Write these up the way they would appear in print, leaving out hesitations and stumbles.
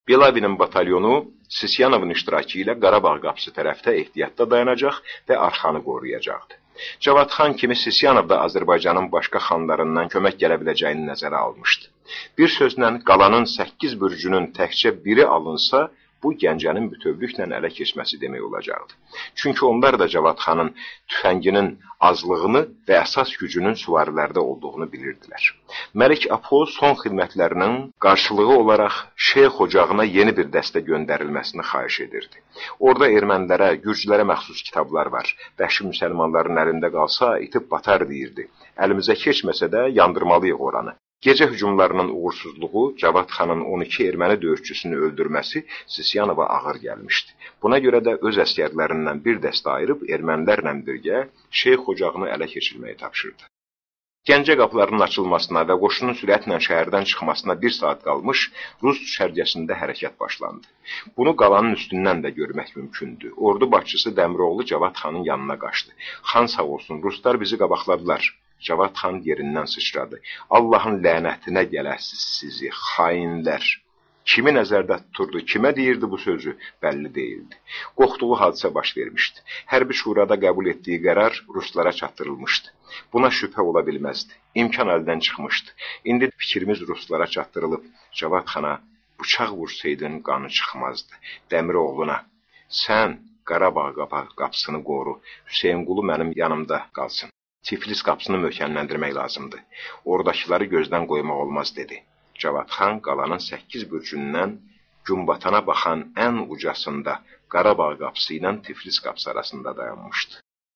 Belavinin batalyonu Sisyanovun iştirakı ilə Qarabağ qapısı tərəfdə ehtiyatda dayanacaq və arxanı qoruyacaqdı. Cavad xan kimi Sisyanov da Azərbaycanın başqa xanlarından kömək gələ biləcəyini nəzərə almışdı. Bir sözlə qalanın 8 bürcünün təkcə biri alınsa, bu Gəncənin bütövlüklə ələ keçməsi demək olacaqdı. Çünki onlar da Cavad xanın tüfənginin azlığını və əsas gücünün süvarilərdə olduğunu bilirdilər. Məlik Apo son xidmətlərinin qarşılığı olaraq Şeyx ocağına yeni bir dəstə göndərilməsini xahiş edirdi. Orada ermənilərə, gürcülərə məxsus kitablar var. Vəhşi müsəlmanların əlində qalsa itib batar deyirdi. Əlimizə keçməsə də yandırmalıyıq oranı. Gecə hücumlarının uğursuzluğu Cavad xanın 12 erməni döyüşçüsünü öldürməsi Sisyanova ağır gəlmişdi. Buna görə də öz əsgərlərindən bir dəstə ayırıb ermənilərlə birgə Şeyx ocağını ələ keçirməyi tapşırdı. Gəncə qapılarının açılmasına və qoşunun sürətlə şəhərdən çıxmasına 1 saat qalmış Rus düşərgəsində hərəkət başlandı. Bunu qalanın üstündən də görmək mümkündür. Ordu başçısı Dəmiroğlu Cavad xanın yanına qaçdı. Xan sağ olsun, Ruslar bizi qabaqladılar. Cavad xan yerindən sıçradı. Allahın lənətinə gələsiz sizi, xainlər. Kimi nəzərdə tuturdu, kimə deyirdi bu sözü, bəlli deyildi. Qorxduğu hadisə baş vermişdi. Hərbi şurada qəbul etdiyi qərar Ruslara çatdırılmışdı. Buna şübhə ola bilməzdi. İmkan əldən çıxmışdı. İndi fikrimiz Ruslara çatdırılıb. Cavad xana bıçaq vursaydın qanı çıxmazdı. Dəmiroğluna, sən Qarabağ qapısını qoru, Hüseynqulu mənim yanımda qalsın. Tiflis qapısını möhkəmləndirmək lazımdır. Oradakıları gözdən qoymaq olmaz, dedi. Cavad xan qalanın 8 bürcündən gün batana baxan ən ucasında Qarabağ qapısı ilə Tiflis qapısı arasında dayanmışdı.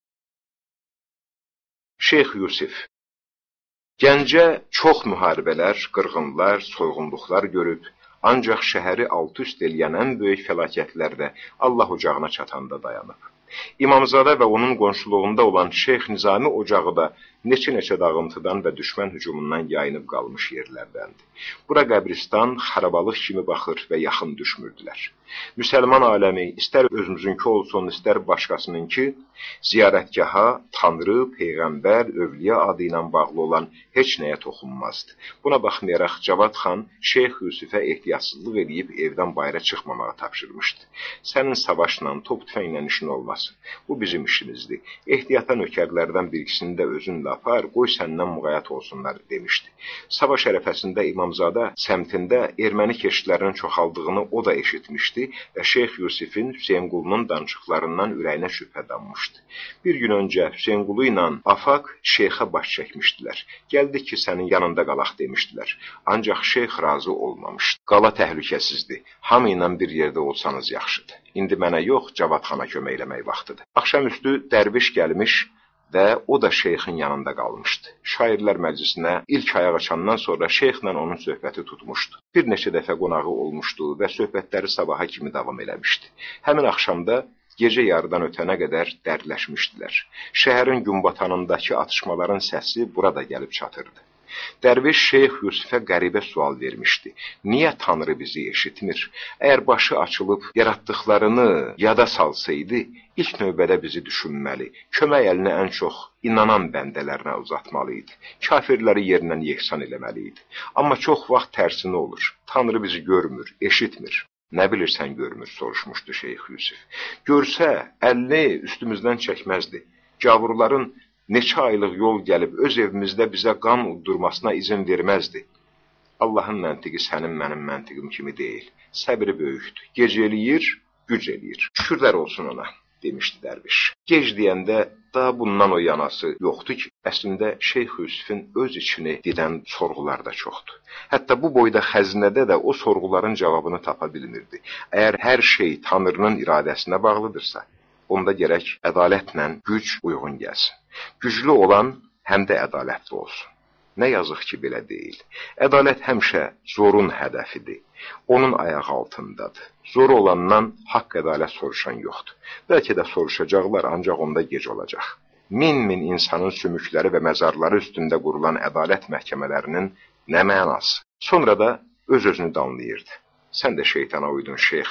Şeyx Yusif Gəncə çox müharibələr, qırğınlar, soyğunluqlar görüb, ancaq şəhəri alt-üst eləyən ən böyük fəlakətlər də Allah ocağına çatanda dayanıb. İmamzadə və onun qonşuluğunda olan Şeyx Nizami ocağı da neçə dağıntıdan və düşmən hücumundan yayınıb qalmış yerlərdəndir. Bura qəbristan, xarabalıq kimi baxır və yaxın düşmürdülər. Müsəlman aləmi, istər özümüzünki olsun, istər başqasınınki, ziyarətgaha, Tanrı, Peyğəmbər, Övliya adı ilə bağlı olan heç nəyə toxunmazdı. Buna baxmayaraq Cavad xan Şeyx Yusifə ehtiyatsızlıq edib evdən bayıra çıxmamağı tapşırmışdı. Sənin savaşla, top tüfənglə işin olmasın. Bu bizim işimizdir. Ehtiyata nökərlərdən bir ikisini də özünlə apar, qoy səndən müğayət olsunlar, demişdi. Savaş ərəfəsində İmamzadə səmtində erməni keşişlərinin çoxaldığını o da eşitmişdi və Şeyx Yusifin Hüseynqulunun danışıqlarından ürəyinə şübhə dammışdı. Bir gün öncə Hüseynqulu ilə Afaq Şeyxə baş çəkmişdilər. Gəldi ki, sənin yanında qalaq demişdilər. Ancaq Şeyx razı olmamışdı. Qala təhlükəsizdir. Hamı ilə bir yerdə olsanız yaxşıdır. İndi mənə yox, Cavad xana kömək eləmək vaxtıdır. Axşamüstü dərviş gəlmiş və o da Şeyxin yanında qalmışdı. Şairlər məclisinə ilk ayaq açandan sonra Şeyxlə onun söhbəti tutmuşdu. Bir neçə dəfə qonağı olmuşdu və söhbətləri sabaha kimi davam eləmişdi. Həmin axşamda gecə yarıdan ötənə qədər dərdləşmişdilər. Şəhərin günbatanındakı atışmaların səsi burada gəlib çatırdı. Dərviş Şeyx Yusifə qəribə sual vermişdi. Niyə Tanrı bizi eşitmir? Əgər başı açılıb yaratdıqlarını yada salsaydı, ilk növbədə bizi düşünməli, kömək əlini ən çox inanan bəndələrinə uzatmalıydı. Kafirləri yerindən yeksan eləməliydi. Amma çox vaxt tərsini olur. Tanrı bizi görmür, eşitmir. Nə bilirsən görmür, soruşmuşdu Şeyx Yusif. Görsə, əlini üstümüzdən çəkməzdi. Gavurların neçə aylıq yol gəlib öz evimizdə bizə qan uddurmasına izin verməzdi. Allahın məntiqi sənin mənim məntiqim kimi deyil. Səbri böyükdür. Gec eləyir, güc eləyir. Şükürlər olsun ona, demişdi dərviş. Gec deyəndə daha bundan o yanası yoxdur ki, əslində Şeyx Yusifin öz içini didən sorğular da çoxdur. Hətta bu boyda xəzinədə də o sorğuların cavabını tapa bilmirdi. Əgər hər şey Tanrının iradəsinə bağlıdırsa, onda gərək ədalətlə güc uyğun gəlsin. Güclü olan həm də ədalətli olsun. Nə yazıq ki, belə deyil. Ədalət həmişə zorun hədəfidir. Onun ayağı altındadır. Zor olandan haqq ədalət soruşan yoxdur. Bəlkə də soruşacaqlar, ancaq onda gec olacaq. Min insanın sümükləri və məzarları üstündə qurulan ədalət məhkəmələrinin nə mənası? Sonra da öz-özünü danlayırdı. Sən də şeytana uydun, şeyx.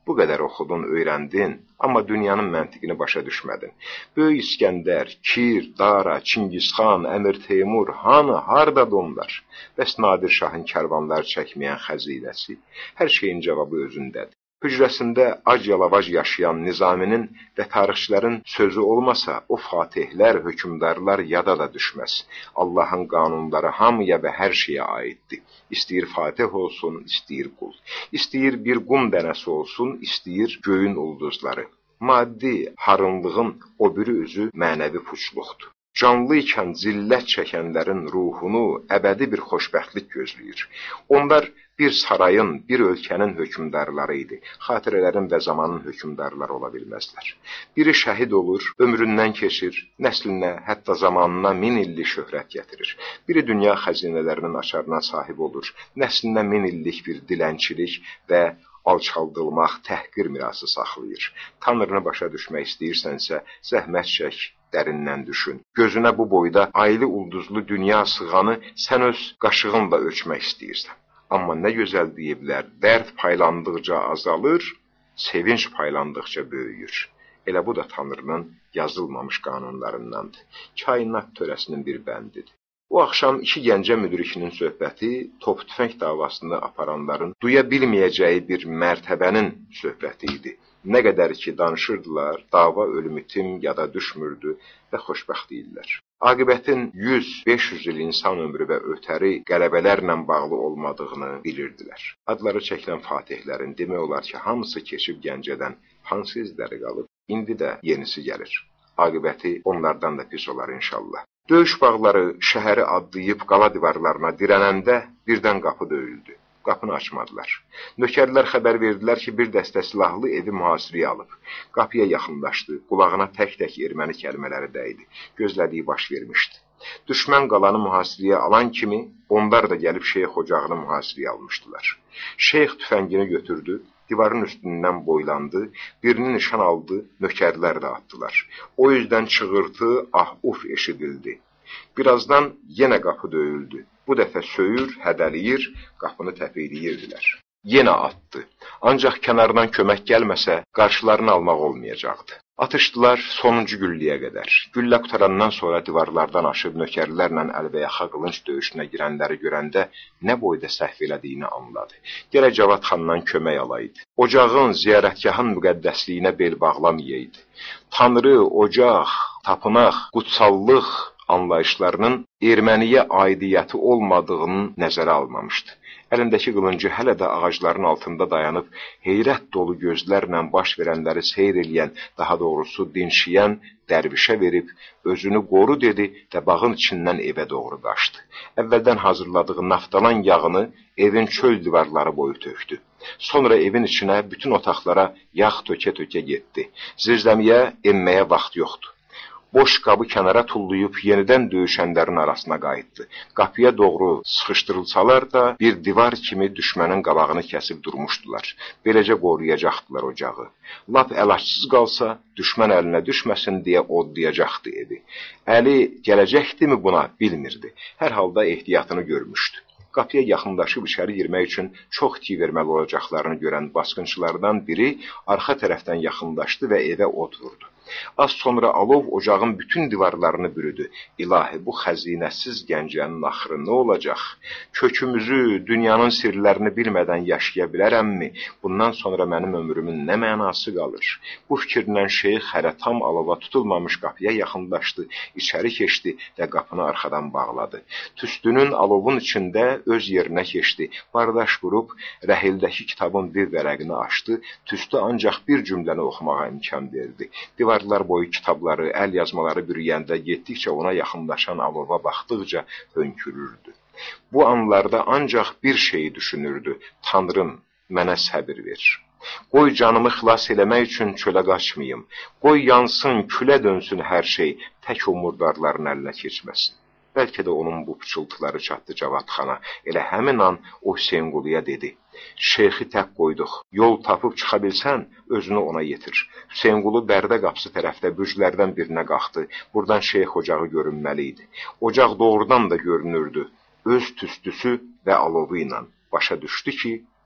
Bu qədər oxudun, öyrəndin, amma dünyanın məntiqini başa düşmədin. Böyük İskəndər, Kir, Dara, Çingizxan, Əmir Teymur, hardadır onlar? Bəs Nadir Şahın kərvanlar çəkməyən xəzinəsi? Hər şeyin cavabı özündədir. Hücrəsində ac-yalavac yaşayan Nizaminin və tarixçilərin sözü olmasa, o fatihlər, hökümdarlar yada da düşməz. Allahın qanunları hamıya və hər şeyə aiddir. İstəyir fatih olsun, istəyir qul. İstəyir bir qum dənəsi olsun, istəyir göyün ulduzları. Maddi harınlığın o biri üzü mənəvi puçluqdur. Canlı ikən zillət çəkənlərin ruhunu əbədi bir xoşbəxtlik gözləyir. Onlar bir sarayın, bir ölkənin hökümdarları idi. Xatirələrin və zamanın hökümdarları ola bilməzlər. Biri şəhid olur, ömründən keçir, nəslinə, hətta zamanına 1000 illik şöhrət gətirir. Biri dünya xəzinələrinin açarına sahib olur, nəslinə 1000 illik bir dilənçilik və alçaldılmaq, təhqir mirası saxlayır. Tanrını başa düşmək istəyirsənsə, zəhmət çək, dərindən düşün. Gözünə bu boyda aylı ulduzlu dünya sığanı sən öz qaşığınla ölçmək istəyirsən. Amma nə gözəl deyiblər, dərd paylandıqca azalır, sevinç paylandıqca böyüyür. Elə bu da Tanrının yazılmamış qanunlarındandır. Kainat törəsinin bir bəndidir. O axşam iki gəncə müdrikinin söhbəti top tüfəng davasını aparanların duya bilməyəcəyi bir mərtəbənin söhbəti idi. Nə qədər ki danışırdılar, dava ölüm itim yada düşmürdü və xoşbəxt deyirlər. Aqibətin 100-500 il insan ömrü və ötəri qələbələrlə bağlı olmadığını bilirdilər. Adları çəkilən fatihlərin demək olar ki, hamısı keçib Gəncədən, hansı izləri qalıb, indi də yenisi gəlir. Aqibəti onlardan da pis olar inşallah. Döyüş bağları şəhəri adlayıb qala divarlarına dirənəndə birdən qapı döyüldü. Qapını açmadılar. Nökərlər xəbər verdilər ki, bir dəstə silahlı evi mühasirəyə alıb. Qapıya yaxınlaşdı, qulağına tək-tək erməni kəlmələri dəydi. Gözlədiyi baş vermişdi. Düşmən qalanı mühasirəyə alan kimi, onlar da gəlib şeyx ocağını mühasirəyə almışdılar. Şeyx tüfəngini götürdü, divarın üstündən boylandı, birini nişan aldı, nökərlər də atdılar. O yüzden çığırtı, ah-uf eşidildi. Birazdan yenə qapı döyüldü. Bu dəfə söyür, hədəliyir, qapını təpikləyirdilər. Yenə atdı. Ancaq kənardan kömək gəlməsə, qarşılarını almaq olmayacaqdı. Atışdılar sonuncu gülləyə qədər. Güllə qutarandan sonra divarlardan aşıb nökərlərlə əlbəyaxa qılınc döyüşünə girənləri görəndə nə boyda səhv elədiyini anladı. Gərək Cavad xandan kömək alaydı. Ocağın, ziyarətgahın müqəddəsliyinə bel bağlamayaydı. Tanrı, ocaq, tapınaq, qutsallıq anlayışlarının erməniyə aidiyyəti olmadığını nəzərə almamışdı. Əlindəki qılıncı hələ də ağacların altında dayanıb, heyrət dolu gözlərlə baş verənləri seyr eləyən, daha doğrusu dinşiyən dərvişə verib, özünü qoru dedi və bağın içindən evə doğru qaçdı. Əvvəldən hazırladığı naftalan yağını evin çöl divarları boyu tökdü. Sonra evin içinə, bütün otaqlara yağ tökə-tökə getdi. Zirzəmiyə enməyə vaxt yoxdur. Boş qabı kənara tullayıb yenidən döyüşənlərin arasına qayıtdı. Qapıya doğru sıxışdırılsalar da bir divar kimi düşmənin qabağını kəsib durmuşdular. Beləcə qoruyacaqdılar ocağı. Lap əlacsız qalsa düşmən əlinə düşməsin deyə odlayacaqdı evi. Əli gələcəkdimi buna bilmirdi. Hər halda ehtiyatını görmüşdü. Qapıya yaxınlaşıb içəri girmək üçün çox iti verməli olacaqlarını görən basqınçılardan biri arxa tərəfdən yaxınlaşdı və evə od vurdu. Az sonra alov ocağın bütün divarlarını bürüdü. İlahi, bu xəzinəsiz gəncənin axırı nə olacaq? Kökümüzü, dünyanın sirlərini bilmədən yaşaya bilərəmmi? Bundan sonra mənim ömrümün nə mənası qalır? Bu fikirlə şeyx hələ tam alova tutulmamış qapıya yaxınlaşdı, içəri keçdi və qapını arxadan bağladı. Tüstünün alovun içində öz yerinə keçdi. Bardaş qurub, rəhildəki kitabın bir vərəqini açdı. Tüstü ancaq bir cümləni oxumağa imkan verdi. Divarlar boyu kitabları, əl yazmaları bürüyəndə getdikcə ona yaxınlaşan alova baxdıqca hönkürürdü. Bu anlarda ancaq bir şeyi düşünürdü. Tanrım, mənə səbir ver. Qoy canımı xilas eləmək üçün çölə qaçmayım. Qoy yansın, külə dönsün hər şey, tək o murdarların əlinə keçməsin. Bəlkə də onun bu pıçıltıları çatdı Cavad xana. Elə həmin an o Hüseynquluya dedi. Şeyxi tək qoyduq. Yol tapıb çıxa bilsən, özünü ona yetir. Hüseynqulu Bərdə qapısı tərəfdə bürclərdən birinə qalxdı. Buradan şeyx ocağı görünməli idi. Ocaq doğrudan da görünürdü. Öz tüstüsü və alovu ilə başa düşdü ki,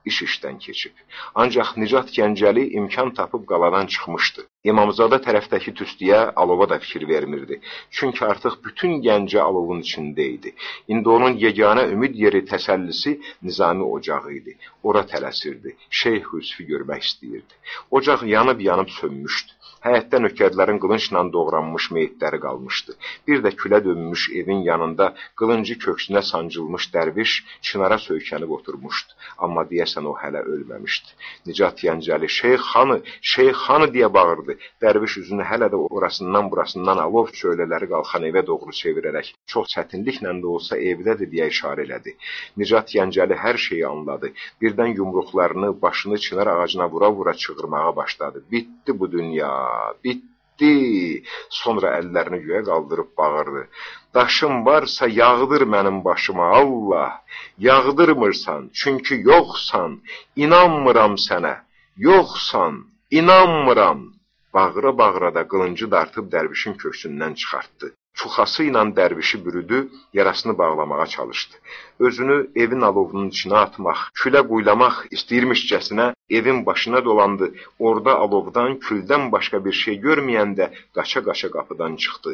iş işdən keçib. Ancaq Nicat Gəncəli imkan tapıb qaladan çıxmışdı. İmamzadə tərəfdəki tüstüyə alova da fikir vermirdi. Çünki artıq bütün Gəncə alovun içində idi. İndi onun yeganə ümid yeri, təsəllisi Nizami ocağı idi. Ora tələsirdi. Şeyx Hüsfi görmək istəyirdi. Ocaq yanıb sönmüşdü. Həyətdə nökərlərin qılınçla doğranmış meyitləri qalmışdı. Bir də külə dönmüş evin yanında qılıncı köksünə sancılmış dərviş çınara söykənib oturmuşdu. Amma deyəsən o hələ ölməmişdi. Nicat Gəncəli, Şeyx Xanı deyə bağırdı. Dərviş üzünü hələ də orasından burasından alov çölələri qalxan evə doğru çevirərək çox çətinliklə də olsa evdədir deyə işarə elədi. Nicat Gəncəli hər şeyi anladı. Birdən yumruqlarını, başını çınar ağacına vura-vura çığırmağa başladı. Bitdi bu dünya. Bitdi. Sonra əllərini göyə qaldırıb bağırdı. Daşım varsa yağdır mənim başıma Allah. Yağdırmırsan, çünki yoxsan. İnanmıram sənə. Yoxsan, inanmıram. Bağıra-bağıra da qılıncı dartıb dərvişin köksündən çıxartdı. Çuxası ilə dərvişi bürüdü, yarasını bağlamağa çalışdı. Özünü evin alovunun içine atmaq, külə quylamaq istəyirmişcəsinə evin başına dolandı. Orada alovdan, küldən başqa bir şey görməyəndə qaça-qaça qapıdan çıxdı.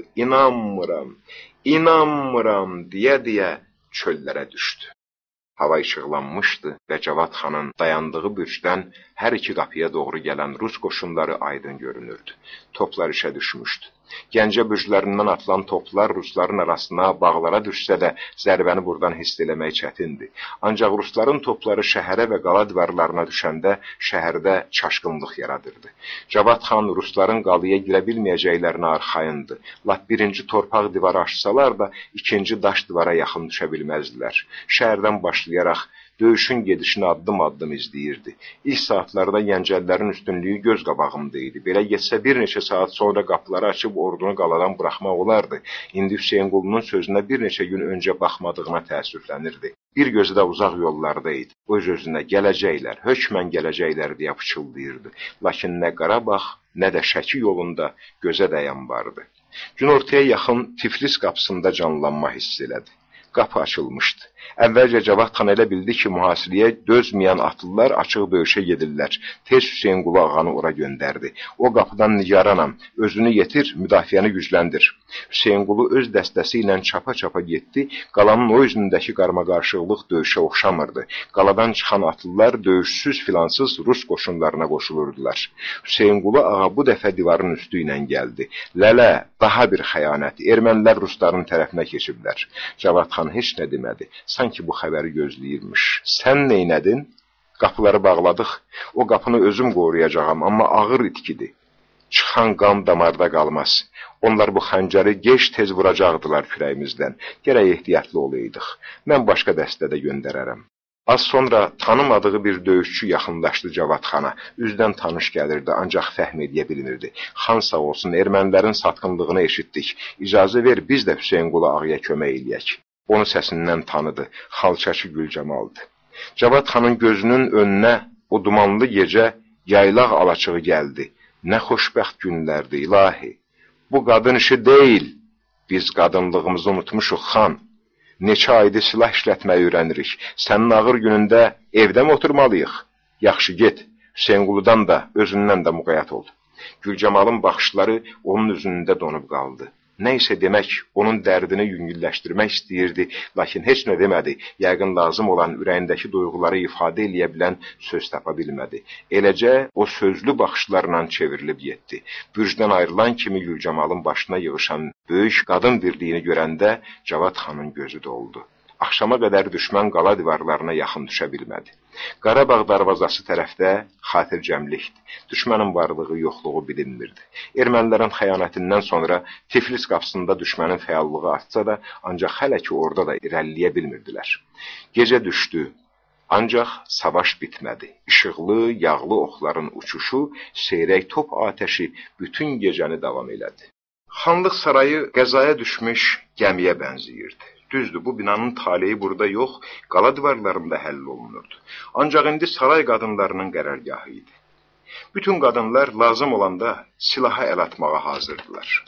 İnanmıram deyə çöllərə düşdü. Hava işıqlanmışdı və Cavad xanın dayandığı bürcdən hər iki qapıya doğru gələn Rus qoşunları aydın görünürdü. Toplar işə düşmüşdü. Gəncə bürclərindən atılan toplar Rusların arasına, bağlara düşsə də zərbəni buradan hiss eləmək çətindir. Ancaq Rusların topları şəhərə və qala divarlarına düşəndə şəhərdə çaşqınlıq yaradırdı. Cavad xan Rusların qalaya girə bilməyəcəklərinə arxayındı. Lap birinci torpaq divarı aşsalar da ikinci daş divara yaxın düşə bilməzdilər. Şəhərdən başlayaraq döyüşün gedişini addım-addım izləyirdi. İlk saatlarda Gəncəlilərin üstünlüyü göz qabağımda idi. Belə getsə bir neçə saat sonra qapıları açıb ordunu qaladan buraxmaq olardı. İndi Hüseynqulunun sözünə bir neçə gün öncə baxmadığına təəssüflənirdi. Bir gözü də uzaq yollarda idi. Öz-özünə gələcəklər, hökmən gələcəklər deyə pıçıldayırdı. Lakin nə Qarabağ, nə də Şəki yolunda gözə dəyən vardı. Günortaya yaxın Tiflis qapısında canlanma hiss elədi. Qapı açılmışdı. Əvvəlcə Cavad xan elə bildi ki, mühasirəyə dözməyən atlılar açıq döyüşə gedirlər. Tez Hüseynqulu ağanı ora göndərdi. O qapıdan nigaranam, özünü yetir, müdafiəni gücləndir. Hüseynqulu öz dəstəsi ilə çapa-çapa getdi. Qalanın o üzündəki qarmaqarışıqlıq döyüşə oxşamırdı. Qaladan çıxan atlılar döyüşsüz filansız Rus qoşunlarına qoşulurdular. Hüseynqulu ağa bu dəfə divarın üstü ilə gəldi. Lələ, daha bir xəyanət. Ermənilər Rusların tərəfinə keçiblər. Cavad xan heç nə demədi. Sanki bu xəbəri gözləyirmiş. Sən neynədin? Qapıları bağladıq. O qapını özüm qoruyacağam, amma ağır itkidir. Çıxan qan damarda qalmaz. Onlar bu xəncəri gec-tez vuracaqdılar kürəyimizdən. Gərək ehtiyatlı olaydıq. Mən başqa dəstədə göndərərəm. Az sonra tanımadığı bir döyüşçü yaxınlaşdı Cavad xana. Üzdən tanış gəlirdi, ancaq fəhm edə bilmirdi. Xan sağ olsun, ermənilərin satqınlığını eşitdik. İcazə ver, biz də Hüseynqulu ağaya kömək eləyək. Onu səsindən tanıdı, xalçaçı Gülcamaldı. Cavad xanın gözünün önünə o dumanlı gecə yaylaq alaçığı gəldi. Nə xoşbəxt günlərdi, ilahi. Bu qadın işi deyil. Biz qadınlığımızı unutmuşuq, xan. Neçə aydır silah işlətməyi öyrənirik. Sənin ağır günündə evdə mi oturmalıyıq? Yaxşı, get. Hüseynquludan da, özündən də müqəyyət ol. Gülcamalın baxışları onun üzünündə donub qaldı. Nəysə demək, onun dərdini yüngülləşdirmək istəyirdi, lakin heç nə demədi. Yəqin lazım olan ürəyindəki duyğuları ifadə eləyə bilən söz tapa bilmədi. Eləcə o sözlü baxışlarla çevrilib getdi. Bürcdən ayrılan kimi Gülcamalın başına yığışan böyük qadın birliyini görəndə Cavad xanın gözü doldu. Axşama qədər düşmən qala divarlarına yaxın düşə bilmədi. Qarabağ darvazası tərəfdə xatircəmlikdi. Düşmənin varlığı, yoxluğu bilinmirdi. Ermənilərin xəyanətindən sonra Tiflis qapısında düşmənin fəallığı artsa da, ancaq hələ ki orada da irəliləyə bilmirdilər. Gecə düşdü, ancaq savaş bitmədi. İşıqlı, yağlı oxların uçuşu, seyrək top atəşi bütün gecəni davam elədi. Xanlıq sarayı qəzaya düşmüş gəmiyə bənzəyirdi. Düzdür, bu binanın taleyi burada yox, qala divarlarında həll olunurdu. Ancaq indi saray qadınlarının qərargahı idi. Bütün qadınlar lazım olanda silaha əl atmağa hazırdılar.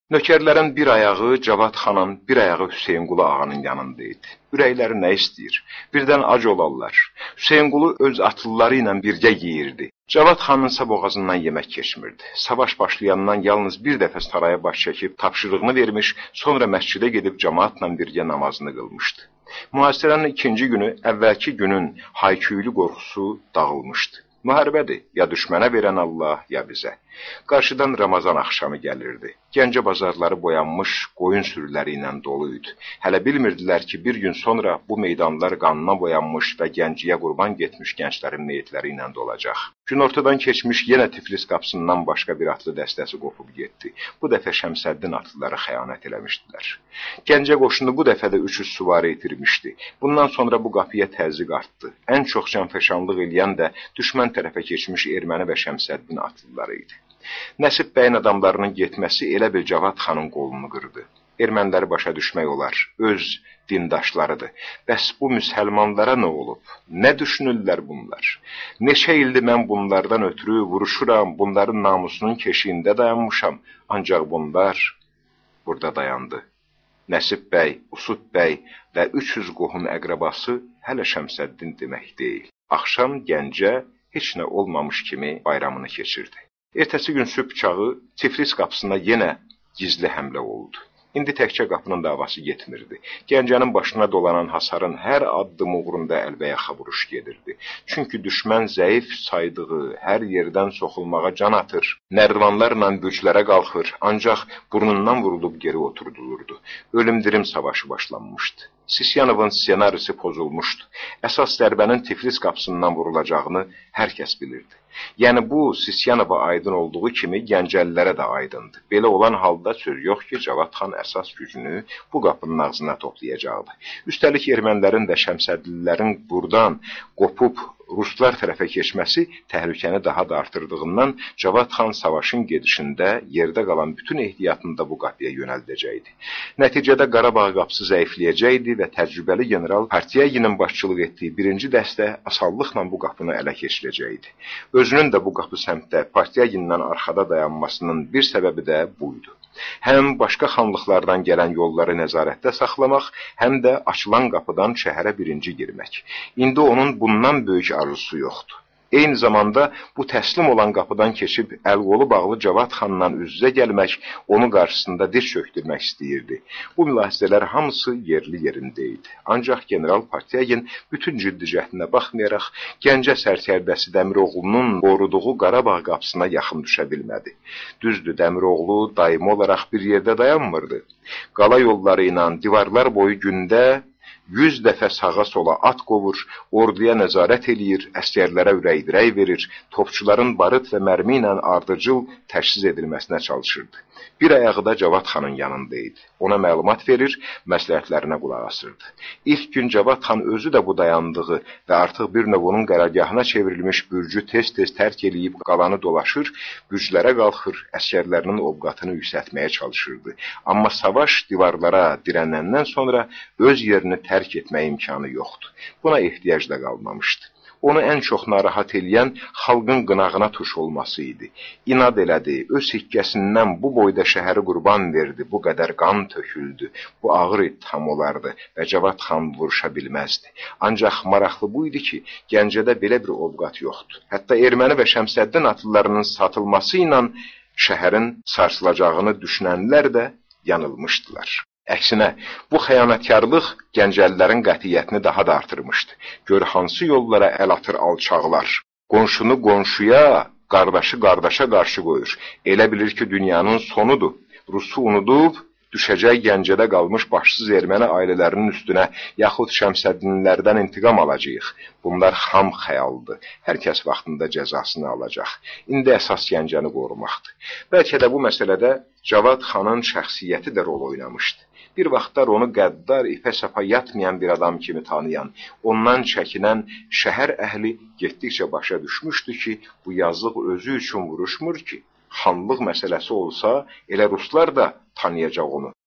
Nökərlərin bir ayağı Cavad xanın, bir ayağı Hüseynqulu ağanın yanında idi. Ürəkləri nə istəyir? Birdən ac olarlar. Hüseynqulu öz atlıları ilə birgə yeyirdi. Cavad xanınsa boğazından yemək keçmirdi. Savaş başlayandan yalnız bir dəfə saraya baş çəkib tapşırığını vermiş, sonra məscidə gedib cəmaatla birgə namazını qılmışdı. Mühasirənin ikinci günü əvvəlki günün hayküylü qorxusu dağılmışdı. Müharibədir, ya düşmənə verən Allah, ya bizə. Qarşıdan Ramazan axşamı gəlirdi. Gəncə bazarları boyanmış qoyun sürüləri ilə dolu idi. Hələ bilmirdilər ki, bir gün sonra bu meydanlar qanına boyanmış və Gəncəyə qurban getmiş gənclərin meyitləri ilə dolacaq. Gün ortadan keçmiş yenə Tiflis qapısından başqa bir atlı dəstəsi qopub getdi. Bu dəfə Şəmsəddin atlıları xəyanət eləmişdilər. Gəncə qoşunu bu dəfə də 300 süvari itirmişdi. Bundan sonra bu qapıya təzyiq artdı. Ən çox canfəşanlıq eləyən də düşmən tərəfə keçmiş erməni və Şəmsəddin atlıları idi. Nəsib bəyin adamlarının getməsi elə bir Cavad xanın qolunu qırdı. Erməniləri başa düşmək olar, öz dindaşlarıdır. Bəs bu müsəlmanlara nə olub? Nə düşünürlər bunlar? Neçə ildir mən bunlardan ötürü vuruşuram, bunların namusunun keşiyində dayanmışam. Ancaq bunlar burada dayandı. Nəsib bəy, Usud bəy və 300 qohum əqrabası hələ Şəmsəddin demək deyil. Axşam Gəncə heç nə olmamış kimi bayramını keçirdi. Ertəsi gün sübh çağı Tiflis qapısına yenə gizli həmlə oldu. İndi təkcə qapının davası getmirdi. Gəncənin başına dolanan hasarın hər addım uğrunda əlbəyaxa vuruş gedirdi. Çünki düşmən zəif saydığı hər yerdən soxulmağa can atır. Nərdivanlarla bürclərə qalxır, ancaq burnundan vurulub geri oturdulurdu. Ölüm-dirim savaşı başlanmışdı. Sisyanovun ssenarisi pozulmuşdu. Əsas zərbənin Tiflis qapısından vurulacağını hər kəs bilirdi. Yəni bu, Sisyanova aydın olduğu kimi Gəncəlilərə də aydındı. Belə olan halda söz yox ki, Cavad xan əsas gücünü bu qapının ağzına toplayacaqdı. Üstəlik ermənilərin də Şəmsədlilərin buradan qopub Ruslar tərəfə keçməsi təhlükəni daha da artırdığından Cavad xan savaşın gedişində yerdə qalan bütün ehtiyatını da bu qapıya yönəldəcəkdi. Nəticədə Qarabağ qapısı zəifləyəcəkdi və təcrübəli general Partiyaginin başçılıq etdiyi birinci dəstə asanlıqla bu qapını ələ keçirəcəkdi. Özünün də bu qapı səmtdə Partiyagindən arxada dayanmasının bir səbəbi də buydu. Həm başqa xanlıqlardan gələn yolları nəzarətdə saxlamaq, həm də açılan qapıdan şəhərə birinci girmək. İndi onun bundan böyük arzusu yoxdur. Eyni zamanda bu təslim olan qapıdan keçib əl-qolu bağlı Cavad xanla üz-üzə gəlmək, onu qarşısında diz çöktürmək istəyirdi. Bu mülahizələr hamısı yerli yerində idi. Ancaq general Partiyagin bütün ciddi cəhdinə baxmayaraq, Gəncə sərkərdəsi Dəmiroğlunun qoruduğu Qarabağ qapısına yaxın düşə bilmədi. Düzdür, Dəmiroğlu daimi olaraq bir yerdə dayanmırdı. Qala yolları ilə divarlar boyu gündə 100 dəfə sağa-sola at qovur, orduya nəzarət eləyir, əskərlərə ürək-dirək verir, topçuların barıt və mərmi ilə ardıcıl təşhiz edilməsinə çalışırdı. Bir ayağı da Cavad xanın yanında idi. Ona məlumat verir, məsləhətlərinə qulaq asırdı. İlk gün Cavad xan özü də bu dayandığı və artıq bir növ onun qərargahına çevrilmiş bürcü tez-tez tərk eləyib qalanı dolaşır, bürclərə qalxır, əskərlərinin ovqatını yüksəltməyə çalışırdı. Amma savaş divarlara dirənəndən sonra öz yerini tərk etmək imkanı yoxdur. Buna ehtiyac da qalmamışdı. Onu ən çox narahat eləyən xalqın qınağına tuş olması idi. İnad elədi, öz hikkəsindən bu boyda şəhəri qurban verdi, bu qədər qan töküldü, bu ağır ittiham olardı və Cavad xan vuruşa bilməzdi. Ancaq maraqlı bu idi ki, Gəncədə belə bir ovqat yoxdur. Hətta erməni və Şəmsəddin atlılarının satılması ilə şəhərin sarsılacağını düşünənlər də yanılmışdılar. Əksinə, bu xəyanətkarlıq Gəncəlilərin qətiyyətini daha da artırmışdı. Gör hansı yollara əl atır alçaqlar. Qonşunu qonşuya, qardaşı qardaşa qarşı qoyur. Elə bilir ki, dünyanın sonudur. Rusu unudub, düşəcək Gəncədə qalmış başsız erməni ailələrinin üstünə, yaxud Şəmsəddinlərdən intiqam alacağıq. Bunlar xam xəyaldır. Hər kəs vaxtında cəzasını alacaq. İndi əsas Gəncəni qorumaqdır. Bəlkə də bu məsələdə Cavad xanın şəxsiyyəti də rol oynamışdı. Bir vaxtlar onu qəddar, ipə-sapa yatmayan bir adam kimi tanıyan, ondan çəkinən şəhər əhli getdikcə başa düşmüşdü ki, bu yazıq özü üçün vuruşmur ki, xanlıq məsələsi olsa, elə ruslar da tanıyacaq onu.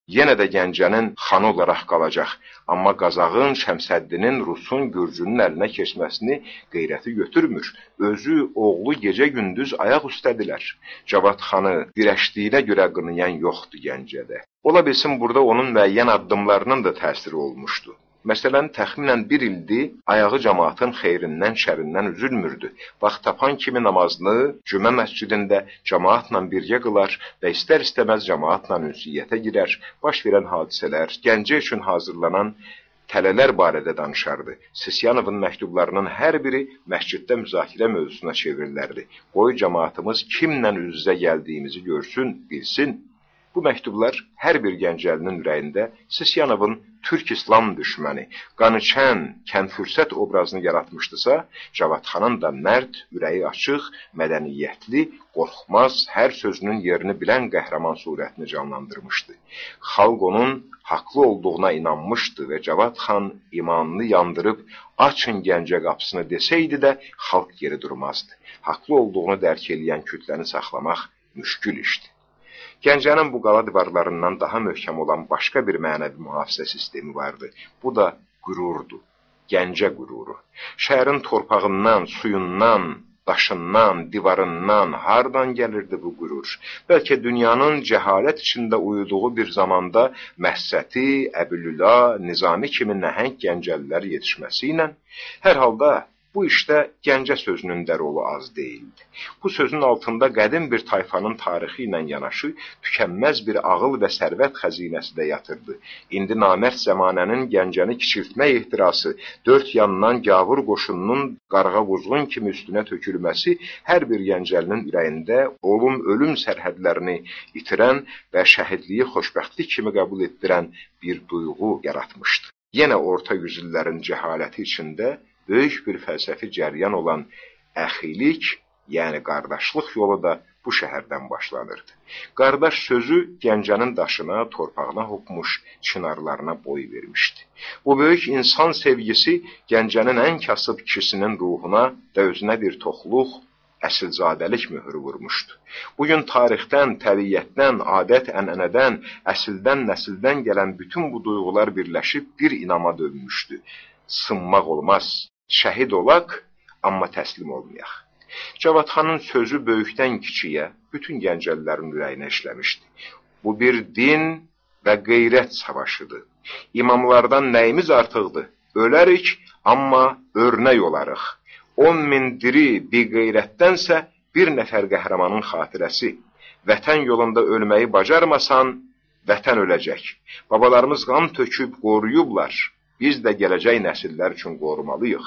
yenə də Gəncənin xanı olaraq qalacaq. Amma Qazağın, Şəmsəddinin, Rusun, Gürcünün əlinə keçməsini qeyrəti götürmür. Özü, oğlu gecə-gündüz ayaq üstədilər. Cavad xanı dirəşdiyinə görə qınayan yoxdur Gəncədə. Ola bilsin, burada onun müəyyən addımlarının da təsiri olmuşdu. Məsələn, təxminən bir ildir, ayağı cəmaatın xeyrindən, şərindən üzülmürdü. Vaxt tapan kimi namazını cümə məscidində cəmaatla birgə qılar və istər-istəməz cəmaatla ünsiyyətə girər, baş verən hadisələr, Gəncə üçün hazırlanan tələlər barədə danışardı. Sisyanovun məktublarının hər biri məsciddə müzakirə mövzusuna çevrilərdi. Qoy cəmaatımız kimlə üz-üzə gəldiyimizi görsün, bilsin. Bu məktublar hər bir Gəncəlinin ürəyində Sisyanovun Türk-İslam düşməni, qanıçən, kənfürsət obrazını yaratmışdısa, Cavadxanın da mərd, ürəyi açıq, mədəniyyətli, qorxmaz, hər sözünün yerini bilən qəhrəman surətini canlandırmışdı. Xalq onun haqlı olduğuna inanmışdı və Cavadxan imanını yandırıb, açın Gəncə qapısını desəydi də, xalq geri durmazdı. Haqlı olduğunu dərk eləyən kütləni saxlamaq müşkül işdi. Gəncənin bu qala divarlarından daha möhkəm olan başqa bir mənəvi mühafizə sistemi vardı. Bu da qürurdur, Gəncə qüruru. Şəhərin torpağından, suyundan, daşından, divarından hardan gəlirdi bu qürur? Bəlkə dünyanın cəhalət içində uyuduğu bir zamanda Məhsəti, Əbülüla, Nizami kimi nəhəng Gəncəlilər yetişməsi ilə, hər halda bu işdə Gəncə sözünün də rolu az deyildi. Bu sözün altında qədim bir tayfanın tarixi ilə yanaşı tükənməz bir ağıl və sərvət xəzinəsi də yatırdı. İndi namərd zəmanənin Gəncəni kiçiltmək ehtirası, dörd yandan gavur qoşununun qarğa-quzğun kimi üstünə tökülməsi hər bir Gəncəlinin ürəyində olum-ölüm sərhədlərini itirən və şəhidliyi xoşbəxtlik kimi qəbul etdirən bir duyğu yaratmışdı. Yenə orta yüzillərin cəhaləti içində böyük bir fəlsəfi cəryan olan əxilik, yəni qardaşlıq yolu da bu şəhərdən başlanırdı. Qardaş sözü Gəncənin daşına, torpağına hopmuş çınarlarına boy vermişdi. Bu böyük insan sevgisi Gəncənin ən kasıb kişisinin ruhuna və özünə bir toxluq, əsilzadəlik möhrü vurmuşdu. Bugün tarixdən, təbiyyətdən, adət-ənənədən, əsildən, nəsildən gələn bütün bu duyğular birləşib bir inama dönmüşdü. Sınmaq olmaz. Şəhid olaq, amma təslim olmayaq. Cavadxanın sözü böyükdən kiçiyə, bütün Gəncəlilərin ürəyinə işləmişdi. Bu bir din və qeyrət savaşıdır. İmamlardan nəyimiz artıqdır? Ölərik, amma örnək olarıq. 10.000 diri bir qeyrətdənsə, bir nəfər qəhrəmanın xatirəsi. Vətən yolunda ölməyi bacarmasan, vətən öləcək. Babalarımız qan töküb qoruyublar. Biz də gələcək nəsillər üçün qorumalıyıq.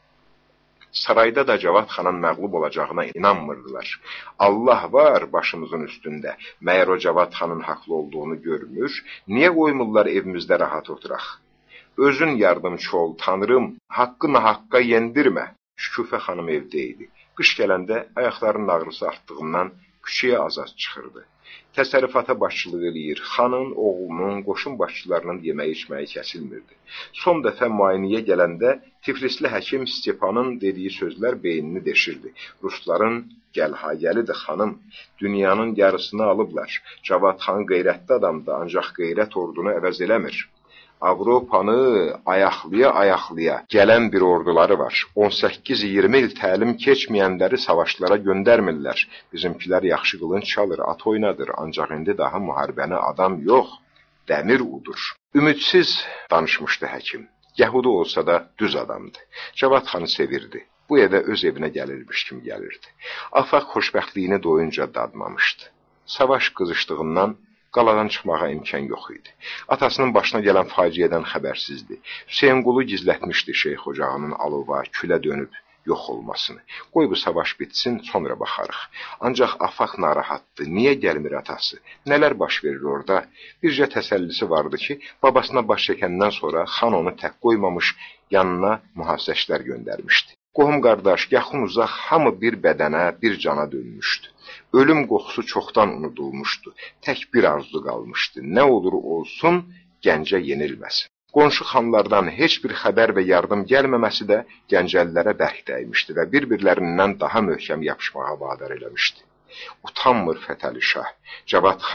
Sarayda da Cavad xanın məğlub olacağına inanmırdılar. Allah var başımızın üstündə. Məyər o Cavad xanın haqlı olduğunu görmür, niyə qoymurlar evimizdə rahat oturaq? Özün yardımçı ol, tanrım, haqqı nahaqqa yendirmə. Şükufə xanım evdə idi. Qış gələndə ayaqlarının ağrısı artdığından küçəyə az-az çıxırdı. Təsərrüfata başçılıq eləyir. Xanın, oğlunun, qoşun başçılarının yeməyi içməyi kəsilmirdi. Son dəfə müayinəyə gələndə Tiflisli həkim Stepanın dediyi sözlər beynini deşirdi. Rusların gəlha-gəlidir xanım, dünyanın yarısını alıblar. Cavad xan qeyrətli adamdır, ancaq qeyrət ordunu əvəz eləmir. Avropanı ayaqlaya-ayaqlaya gələn bir orduları var. 18-20 il təlim keçməyənləri savaşlara göndərmirlər. Bizimkilər yaxşı qılınc çalır, at oynadır, ancaq indi daha müharibəni adam yox, dəmir udur. Ümidsiz danışmışdı həkim. Yəhudi olsa da düz adamdı. Cavad xanı sevirdi. Bu evə öz evinə gəlirmiş kimi gəlirdi. Afaq xoşbəxtliyini doyunca dadmamışdı. Savaş qızışdığından qaladan çıxmağa imkan yox idi. Atasının başına gələn faciədən xəbərsizdi. Hüseynqulu gizlətmişdi şeyx ocağının alova, külə dönüb yox olmasını. Qoy bu savaş bitsin, sonra baxarıq. Ancaq Afaq narahatdı. Niyə gəlmir atası? Nələr baş verir orada? Bircə təsəllisi vardı ki, babasına baş çəkəndən sonra xan onu tək qoymamış, yanına mühafizəçilər göndərmişdi. Qohum qardaş, yaxın uzaq hamı bir bədənə, bir cana dönmüşdü. Ölüm qoxusu çoxdan unudulmuşdu. Tək bir arzu qalmışdı. Nə olur olsun, Gəncə yenilməsin. Qonşu xanlardan heç bir xəbər və yardım gəlməməsi də Gəncəlilərə bərk dəymişdi və bir-birlərindən daha möhkəm yapışmağa vadar eləmişdi. Utanmır Fətəli Şah. Cavad xan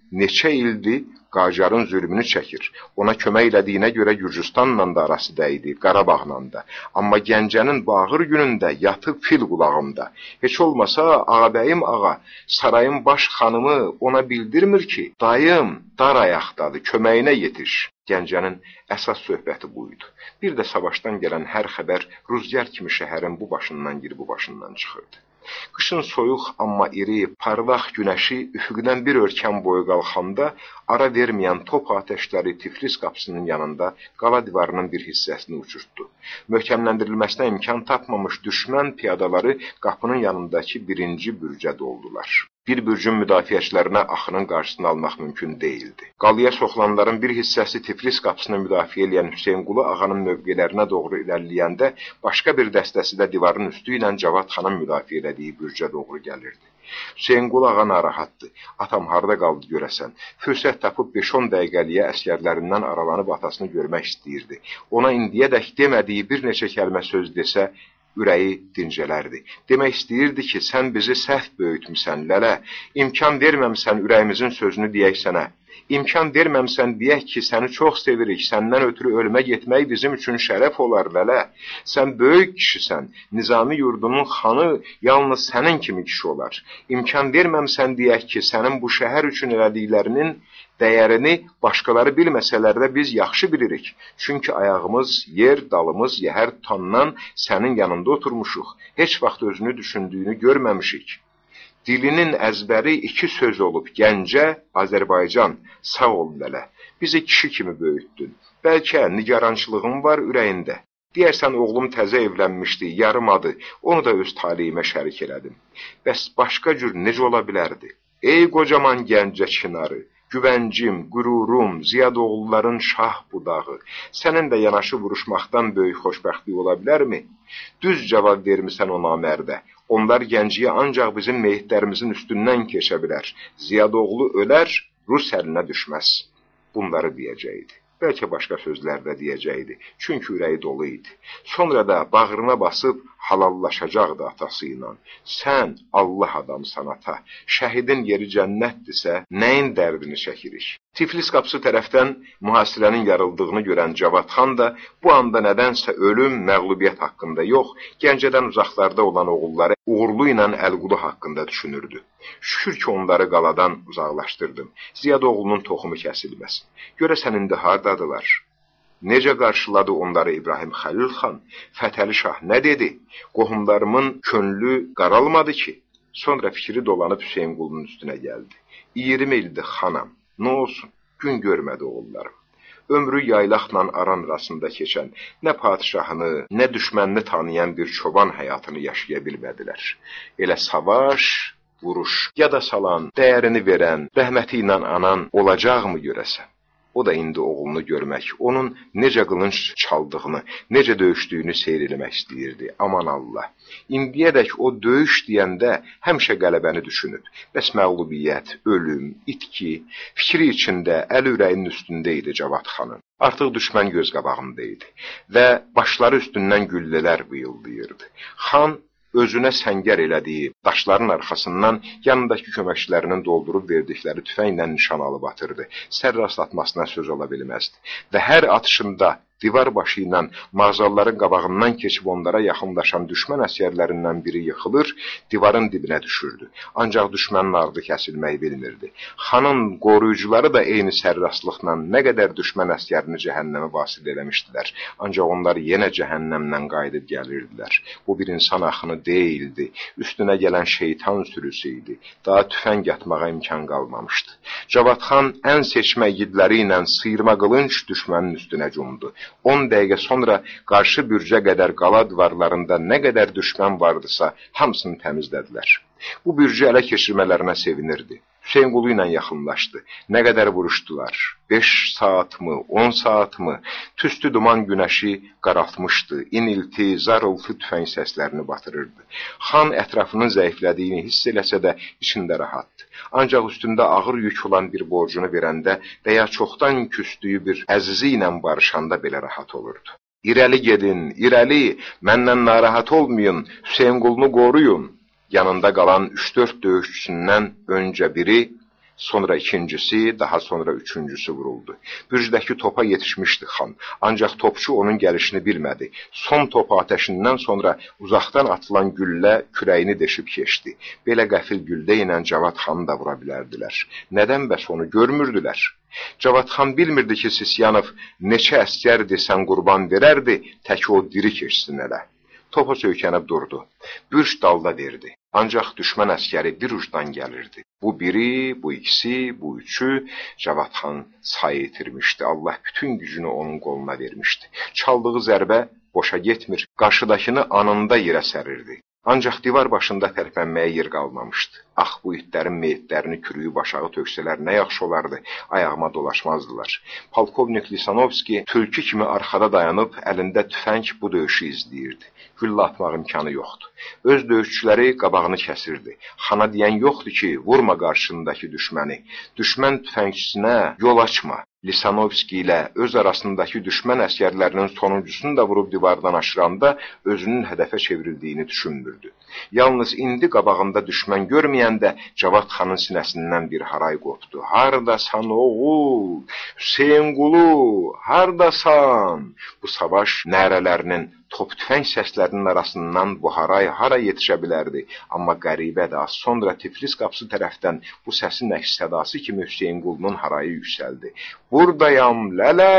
neçə ildir Qacarın zülmünü çəkir. Ona kömək elədiyinə görə Gürcüstanla da arası dəydi, Qarabağla da. Amma Gəncənin bu ağır günündə yatıb fil qulağımda. Heç olmasa ağabəyim ağa, sarayın baş xanımı ona bildirmir ki, dayım dar ayaqdadır, köməyinə yetiş. Gəncənin əsas söhbəti buydu. Bir də savaşdan gələn hər xəbər rüzgar kimi şəhərin bu başından girib bu başından çıxırdı. Qışın soyuq, amma iri, parlaq günəşi üfüqdən bir ölkəm boyu qalxanda, ara verməyən top atəşləri Tiflis qapısının yanında qala divarının bir hissəsini uçurtdu. Möhkəmləndirilməsinə imkan tapmamış düşmən piyadaları qapının yanındakı birinci bürcə doldular. Bir bürcün müdafiəçilərinə axının qarşısını almaq mümkün deyildi. Qalaya soxulanların bir hissəsi Tiflis qapısını müdafiə edən Hüseynqulu ağanın mövqelərinə doğru irəliləyəndə, başqa bir dəstəsi də divarın üstü ilə Cavad xanın müdafiə elədiyi bürcə doğru gəlirdi. Hüseynqulu ağa narahatdı. Atam harda qaldı görəsən? Fürsət tapıb 5-10 dəqiqəliyə əskərlərindən aralanıb atasını görmək istəyirdi. Ona indiyədək demədiyi bir neçə kəlmə söz desə, ürəyi dincələrdi. Demək istəyirdi ki, sən bizi səhv böyütmüsən, lələ, imkan verməmsən ürəyimizin sözünü deyək sənə. İmkan verməmsən deyək ki, səni çox sevirik, səndən ötürü ölmə getmək bizim üçün şərəf olar, lələ. Sən böyük kişisən, Nizami yurdunun xanı yalnız sənin kimi kişi olar. İmkan verməmsən deyək ki, sənin bu şəhər üçün elədiklərinin dəyərini başqaları bilməsələr də biz yaxşı bilirik. Çünki ayağımız, yer, dalımız, yəhər tutandan sənin yanında oturmuşuq. Heç vaxt özünü düşündüyünü görməmişik. Dilinin əzbəri 2 söz olub, Gəncə, Azərbaycan, sağ ol lələ. Bizi kişi kimi böyütdün. Bəlkə nigarançılığın var ürəyində. Deyərsən, oğlum təzə evlənmişdi, yarımadı, onu da öz taliyimə şərik elədim. Bəs başqa cür necə ola bilərdi? Ey qocaman Gəncə çinarı! Güvəncim, qürurum, Ziyadoğulların şah budağı, sənin də yanaşı vuruşmaqdan böyük xoşbəxtlik ola bilərmi? Düz cavab vermisən o namərdə. Onlar Gənciyə ancaq bizim meyitlərimizin üstündən keçə bilər. Ziyadoğlu ölər, Rus əlinə düşməz. Bunları deyəcəkdi. Bəlkə başqa sözlər də deyəcəkdi. Çünki ürəyi dolu idi. Sonra da bağrına basıb halallaşacaqdı atası ilə. Sən Allah adamsan ata. Şəhidin yeri cənnətdirsə, nəyin dərdini çəkirik? Tiflis qapısı tərəfdən mühasirənin yarıldığını görən Cavad xan da bu anda nədənsə ölüm, məğlubiyyət haqqında yox, Gəncədən uzaqlarda olan oğulları uğurlu ilə Əlqulu haqqında düşünürdü. Şükür ki, onları qaladan uzaqlaşdırdım. Ziyadoğlunun toxumu kəsilməsin. Görəsən indi hardadılar? Necə qarşıladı onları İbrahim Xəlil xan? Fətəli Şah nə dedi? Qohumlarımın könlü qaralmadı ki. Sonra fikri dolanıb Hüseynqulunun üstünə gəldi. 20 ildir xanam. Nə olsun? Gün görmədi oğullarım. Ömrü yaylaqla aran arasında keçən, nə padişahını, nə düşmənini tanıyan bir çoban həyatını yaşaya bilmədilər. Elə savaş, vuruş, yada salan, dəyərini verən, rəhməti ilə anan olacaqmı görəsən? O da indi oğlunu görmək, onun necə qılınc çaldığını, necə döyüşdüyünü seyr eləmək istəyirdi. Aman Allah! İndiyədək o döyüş deyəndə həmişə qələbəni düşünüb. Bəs məğlubiyyət, ölüm, itki, fikri içində, əl ürəyinin üstündə idi Cavad xanın. Artıq düşmən göz qabağında idi və başları üstündən güllələr vıyıldayırdı. Xan özünə səngər elədiyi daşların arxasından yanındakı köməkçilərinin doldurub verdikləri tüfənglə nişan alıb atırdı. Sərrastlatmasına söz ola bilməzdi. Və hər atışında divar başı ilə mağazaların qabağından keçib onlara yaxınlaşan düşmən əsgərlərindən biri yıxılır, divarın dibinə düşürdü. Ancaq düşmənin ardı kəsilməyi bilmirdi. Xanın qoruyucuları da eyni sərrastlıqla nə qədər düşmən əsgərini cəhənnəmə vasil eləmişdilər. Ancaq onlar yenə cəhənnəmdən qayıdıb gəlirdilər. Bu bir insan axını deyildi. Üstünə gələn şeytan sürüsü idi. Daha tüfəng atmağa imkan qalmamışdı. Cavad xan ən seçmə igidləri ilə sıyırma qılınc düşmənin üstünə cumdu. 10 dəqiqə sonra qarşı bürcə qədər qala divarlarında nə qədər düşmən vardısa, hamısını təmizlədilər. Bu bürcə ələ keçirmələrinə sevinirdi. Hüseynqulu ilə yaxınlaşdı. Nə qədər vuruşdular? 5 saatmı, 10 saatmı? Tüstü duman günəşi qaraltmışdı. İnilti, zarıltı tüfəng səslərini batırırdı. Xan ətrafının zəiflədiyini hiss eləsə də içində rahatdı. Ancaq üstündə ağır yük olan bir borcunu verəndə və ya çoxdan küstüyü bir əzizi ilə barışanda belə rahat olurdu. İrəli gedin, irəli, məndən narahat olmayın, Hüseynqulunu qoruyun. Yanında qalan 3-4 döyüşçüsündən öncə biri Sonra ikincisi, daha sonra üçüncüsü vuruldu. Bürcdəki topa yetişmişdi xan. Ancaq topçu onun gəlişini bilmədi. Son top atəşindən sonra uzaqdan atılan güllə kürəyini deşib keçdi. Belə qəfil güllə ilə Cavad xanı da vura bilərdilər. Nədən bəs onu görmürdülər? Cavad xan bilmirdi ki, Sisyanov neçə əsgər desən qurban verərdi, tək o diri keçsin elə. Topa söykənib durdu. Bürc dalda verdi. Ancaq düşmən əskəri bir ucdan gəlirdi. Bu biri, bu ikisi, bu üçü Cavad xan sayı itirmişdi. Allah bütün gücünü onun qoluna vermişdi. Çaldığı zərbə boşa getmir, qarşıdakını anında yerə sərirdi. Ancaq divar başında tərpənməyə yer qalmamışdı. Ax, bu itlərin meyitlərini kürüyüb aşağı töksələr nə yaxşı olardı, ayağıma dolaşmazdılar. Polkovnik Lisanovski tülkü kimi arxada dayanıb, əlində tüfəng bu döyüşü izləyirdi. Güllə atmaq imkanı yoxdur. Öz döyüşçüləri qabağını kəsirdi. Xana deyən yoxdur ki, vurma qarşındakı düşməni. Düşmən tüfəngçisinə yol açma. Lisanovski ilə öz arasındakı düşmən əskərlərinin sonuncusunu da vurub divardan aşıranda özünün hədəfə çevrildiyini düşünmürdü. Yalnız indi qabağında düşmən görməyəndə Cavad xanın sinəsindən bir haray qopdu. Hardasan oğul? Hüseynqulu, hardasan? Bu savaş nərələrinin, top tüfəng səslərinin arasından bu haray hara yetişə bilərdi. Amma qəribədir, az sonra Tiflis qapısı tərəfdən bu səsin əks sədası kimi Hüseynqulunun harayı yüksəldi. Buradayam, lələ!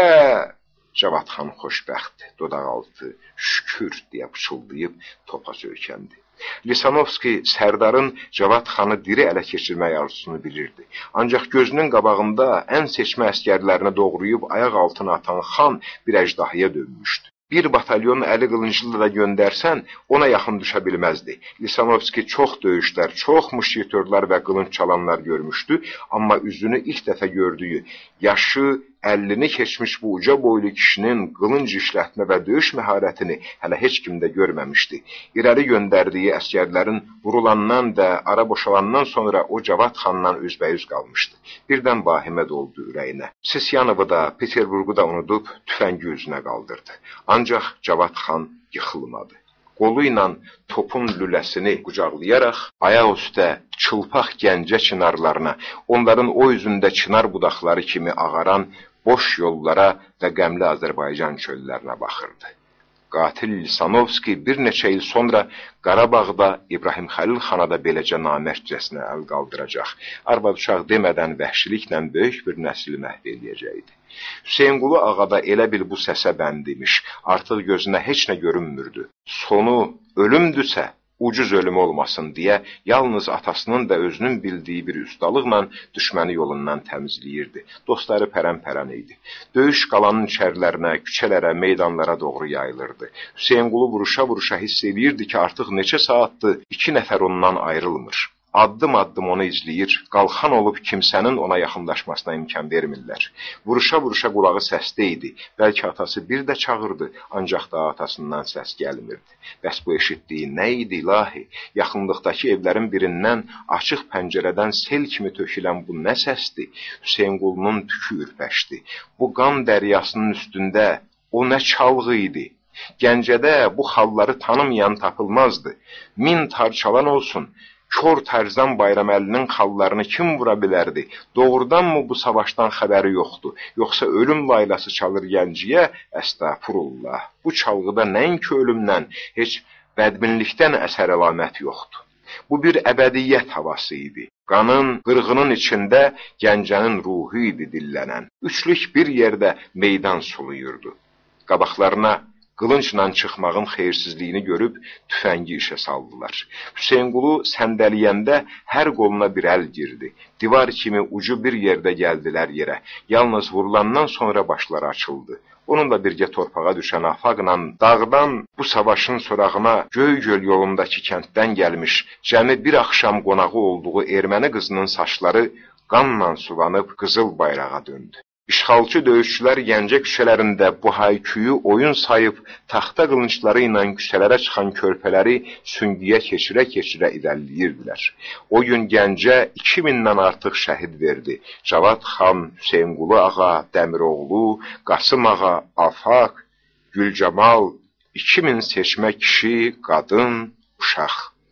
Cavad xan xoşbəxtdir, dodaq altı, şükür deyə pıçıldayıb topa söykəndi. Lisanovski sərdarın Cavad xanı diri ələ keçirmək arzusunu bilirdi. Ancaq gözünün qabağında ən seçmə əskərlərini doğrayıb ayaq altına atan xan bir əjdahıya dönmüşdü. Bir batalyon əli qılınclı da göndərsən, ona yaxın düşə bilməzdi. Lisanovski çox döyüşlər, çox muşketörlər və qılınc çalanlar görmüşdü, amma üzünü ilk dəfə gördüyü, yaşı 50-ni keçmiş bu uca boylu kişinin qılınc işlətmə və döyüş məharətini hələ heç kimdə görməmişdi. İrəli göndərdiyi əskərlərin vurulandan da, ara boşalandan sonra o Cavad xanla üzbəyüz qalmışdı. Birdən vahimə doldu ürəyinə. Sisyanovu da, Peterburgu da unudub tüfəngi üzünə qaldırdı. Ancaq Cavad xan yıxılmadı. Qolu ilə topun lüləsini qucaqlayaraq, ayaq üstə çılpaq gəncə çinarlarına, onların o üzündə çınar budaqları kimi ağaran boş yollara və qəmli Azərbaycan çöllərinə baxırdı. Qatil Lisanovski bir neçə il sonra Qarabağda İbrahim Xəlil xana da beləcə namərtcəsinə əl qaldıracaq. Arvad uşaq demədən vəhşiliklə böyük bir nəsli məhv eləyəcəkdi. Hüseynqulu ağa da elə bil bu səsə bəndimiş, artıq gözünə heç nə görünmürdü. Sonu ölümdürsə, ucuz ölüm olmasın deyə yalnız atasının da özünün bildiyi bir ustalıqla düşməni yolundan təmizləyirdi. Dostları pərən-pərən idi. Döyüş qalanın içərilərinə, küçələrə, meydanlara doğru yayılırdı. Hüseynqulu vuruşa-vuruşa hiss edirdi ki, artıq neçə saatdır iki nəfər ondan ayrılmır. Addım-addım onu izləyir, qalxan olub kimsənin ona yaxınlaşmasına imkan vermirlər. Vuruşa-vuruşa qulağı səsdə idi. Bəlkə atası bir də çağırdı, ancaq da atasından səs gəlmirdi. Bəs bu eşitdiyi nə idi ilahi? Yaxınlıqdakı evlərin birindən açıq pəncərədən sel kimi tökülən bu nə səsdir? Hüseynqulunun tükü ürpəşdi. Bu qan dəryasının üstündə o nə çalğı idi? Gəncədə bu xalları tanımayan tapılmazdı. Min tarçalan olsun. Kör Tərzan Bayraməlinin xallarını kim vura bilərdi? Doğrudanmı bu savaşdan xəbəri yoxdur? Yoxsa ölüm laylası çalır gənciyə? Əstəğfurullah. Bu çalğıda nəinki ölümdən, heç bədbinlikdən əsər əlamət yoxdur. Bu bir əbədiyyət havası idi. Qanın, qırğının içində gəncənin ruhu idi dillənən. Üçlük bir yerdə meydan suluyurdu. Qabaqlarına qılınçla çıxmağın xeyirsizliyini görüb tüfəngi işə saldılar. Hüseynqulu səndəliyəndə hər qoluna bir əl girdi. Divar kimi ucu bir yerdə gəldilər yerə. Yalnız vurulandan sonra başları açıldı. Onunla birgə torpağa düşən afaqla dağdan bu savaşın sorağına Göygöl yolundakı kənddən gəlmiş, cəmi bir axşam qonağı olduğu erməni qızının saçları qanla sulanıb qızıl bayrağa döndü. İşğalçı döyüşçülər Gəncə küçələrində bu hayküyü oyun sayıb, taxta qılınçları ilə küçələrə çıxan körpələri süngüyə keçirə-keçirə irəliləyirdilər. O gün Gəncə 2000-dən artıq şəhid verdi. Cavad xan, Hüseynqulu ağa, Dəmiroğlu, Qasım ağa, Afaq, Gülcamal, 2000 seçmə kişi, qadın, uşaq.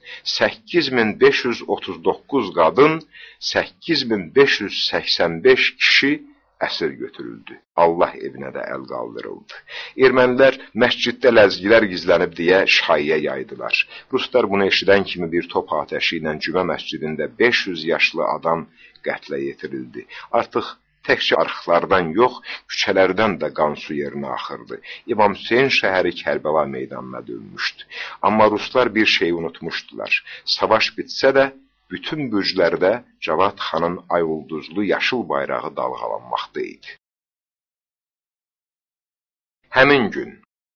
8539 qadın, 8585 kişi əsir götürüldü. Allah evinə də əl qaldırıldı. Ermənilər məsciddə ləzgilər gizlənib deyə şaiyə yaydılar. Ruslar bunu eşidən kimi bir top atəşi ilə Cümə məscidində 500 yaşlı adam qətlə yetirildi. Artıq təkcə arxlardan yox, küçələrdən də qan su yerinə axırdı. İmam Hüseyin şəhəri Kərbəla meydanına dönmüşdü. Amma Ruslar bir şeyi unutmuşdular. Savaş bitsə də bütün bürclərdə Cavad xanın ay ulduzlu yaşıl bayrağı dalğalanmaqda idi. Həmin gün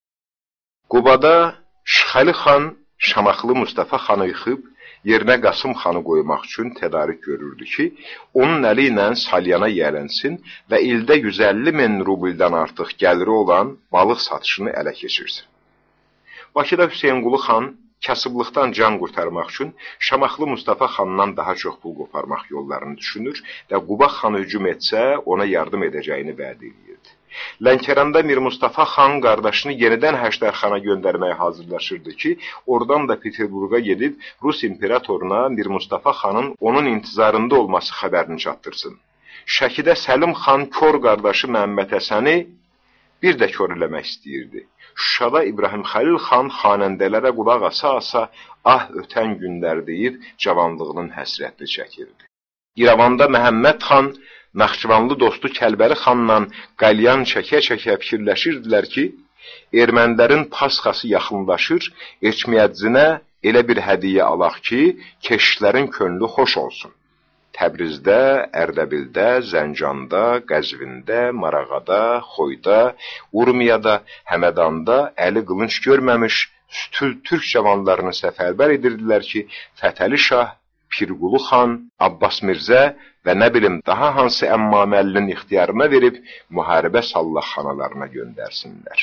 Qubada Şıxəli xan Şamaxlı Mustafa xanı yıxıb, yerinə Qasım xanı qoymaq üçün tədarik görürdü ki, onun əli ilə salyana yiyələnsin və ildə 150 min rubildən artıq gəliri olan balıq satışını ələ keçirsin. Bakıda Hüseynqulu xan kasıblıqdan can qurtarmaq üçün Şamaxlı Mustafa xandan daha çox pul qoparmaq yollarını düşünür və Quba xanı hücum etsə ona yardım edəcəyini vəd edirdi. Lənkəranda Mir Mustafa xan qardaşını yenidən Həşdərxana göndərməyə hazırlaşırdı ki, oradan da Peterburqa gedib Rus imperatoruna Mir Mustafa xanın onun intizarında olması xəbərini çatdırsın. Şəkidə Səlim xan kör qardaşı Məhəmməd Həsəni bir də kör eləmək istəyirdi. Şuşada İbrahim Xəlil xan xanəndələrə qulaq asa-asa ah ötən günlər deyib cavanlığının həsrətli çəkirdi. İrəvanda Məhəmməd xan Naxçıvanlı dostu Kəlbəli xanla qalyan çəkə-çəkə fikirləşirdilər ki, ermənilərin Pasxası yaxınlaşır, Eçmiədzinə elə bir hədiyyə alaq ki, keşişlərin könlü xoş olsun. Təbrizdə, Ərdəbildə, Zəncanda, Qəzvində, Marağada, Xoyda, Urmiyada, Həmədanda əli qılınc görməmiş sütül türk cavanlarını səfərbər edirdilər ki, Fətəli Şah, Pirqulu xan, Abbas Mirzə və nə bilim daha hansı əmmaməlinin ixtiyarına verib müharibə sallaxanalarına göndərsinlər.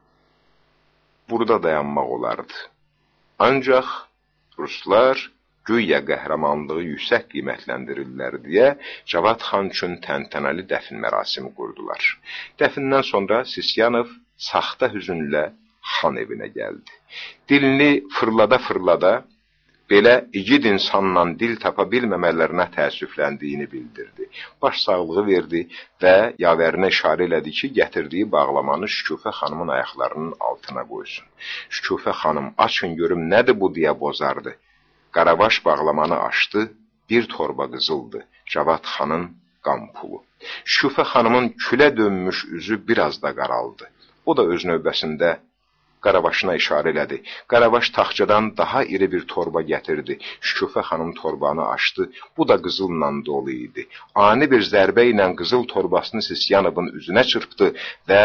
Burada dayanmaq olardı. Ancaq Ruslar güya qəhrəmanlığı yüksək qiymətləndirirlər deyə Cavad xan üçün təntənəli dəfn mərasimi qurdular. Dəfindən sonra Sisyanov saxta hüzünlə xan evinə gəldi. Dilini fırlada-fırlada belə igid insanla dil tapa bilməmələrinə təəssüfləndiyini bildirdi. Baş sağlığı verdi və yavərinə işarə elədi ki, gətirdiyi bağlamanı Şükufə xanımın ayaqlarının altına qoysun. Şükufə xanım, açın görüm nədir bu deyə bozardı. Qaravaş bağlamanı açdı, bir torba qızıldı, Cavad xanın qan pulu. Şükufə xanımın külə dönmüş üzü biraz da qaraldı. O da öz növbəsində Qaravaşına işarə elədi. Qaravaş taxçadan daha iri bir torba gətirdi. Şükufə xanım torbanı açdı. Bu da qızılla dolu idi. Ani bir zərbə ilə qızıl torbasını Sisyanovun üzünə çırpdı və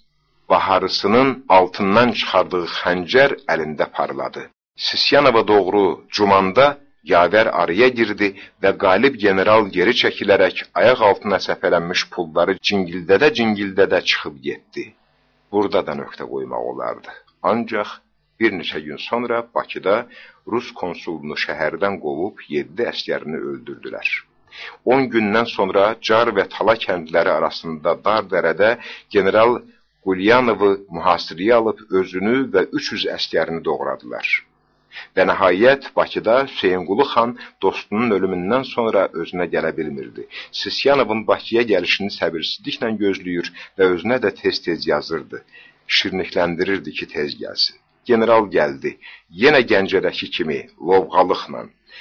baharısının altından çıxardığı xəncər əlində parladı. Sisyanova doğru cumanda yavər araya girdi və qalib general geri çəkilərək ayaq altına səpələnmiş pulları cingildədə çıxıb getdi. Burada da nöqtə qoymaq olardı. Ancaq bir neçə gün sonra Bakıda Rus konsulunu şəhərdən qovub 7 əskərini öldürdülər. 10 gündən sonra Car və Tala kəndləri arasında dar dərədə general Qulyanovu mühasirəyə alıb özünü və 300 əskərini doğradılar. Və nəhayət Bakıda Hüseynqulu xan dostunun ölümündən sonra özünə gələ bilmirdi. Sisyanovun Bakıya gəlişini səbirsizliklə gözləyir və özünə də tez-tez yazırdı. Şirnikləndirirdi ki, tez gəlsin. General gəldi, yenə Gəncədəki kimi, lovğalıqla.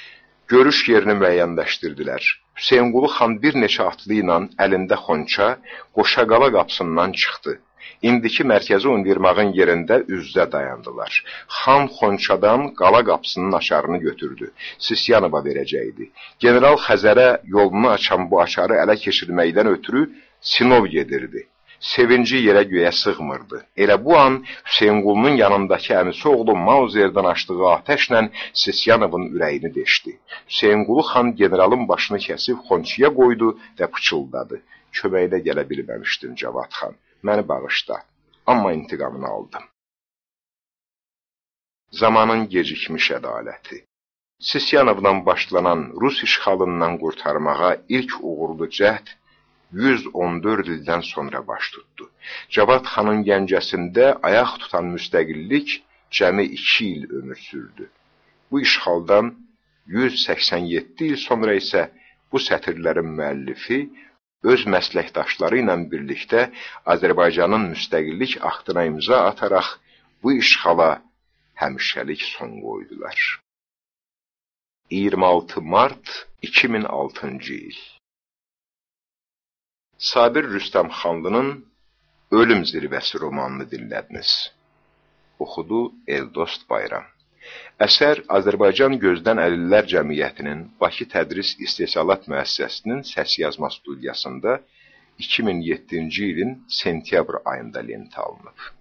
Görüş yerini müəyyənləşdirdilər. Hüseynqulu xan bir neçə atlı ilə əlində xonça, Qoşaqala qapısından çıxdı. İndiki mərkəzi univermağın yerində üzdə dayandılar. Xan xonçadan qala qapısının açarını götürdü. Sisyanova verəcəkdi. General Xəzərə yolunu açan bu açarı ələ keçirməkdən ötürü Sinov gedirdi. Sevinci yerə göyə sığmırdı. Elə bu an Hüseynqulunun yanındakı əmisi oğlu Mauzerdən açdığı atəşlə Sisyanovun ürəyini deşdi. Hüseynqulu xan generalın başını kəsib xonçuya qoydu və pıçıldadı. Köməyinə gələ bilməmişdim Cavad xan. Məni bağışla, amma intiqamını aldım. Zamanın gecikmiş ədaləti. Sisyanovdan başlanan Rus işğalından qurtarmağa ilk uğurlu cəhd 114 ildən sonra baş tutdu. Cavad xanın Gəncəsində ayaq tutan müstəqillik cəmi 2 il ömür sürdü. Bu işğaldan 187 il sonra isə bu sətirlərin müəllifi öz məsləkdaşları ilə birlikdə Azərbaycanın müstəqillik aktına imza ataraq bu işğala həmişəlik son qoydular. 26 mart 2006-cı il. Sabir Rüstəmxanlının Ölüm Zirvəsi romanını dinlədiniz. Oxudu Eldost Bayram. Əsər Azərbaycan Gözdən Əlillər Cəmiyyətinin Bakı Tədris İstehsalat Müəssisəsinin səs yazma studiyasında 2007-ci ilin sentyabr ayında lentə alınıb.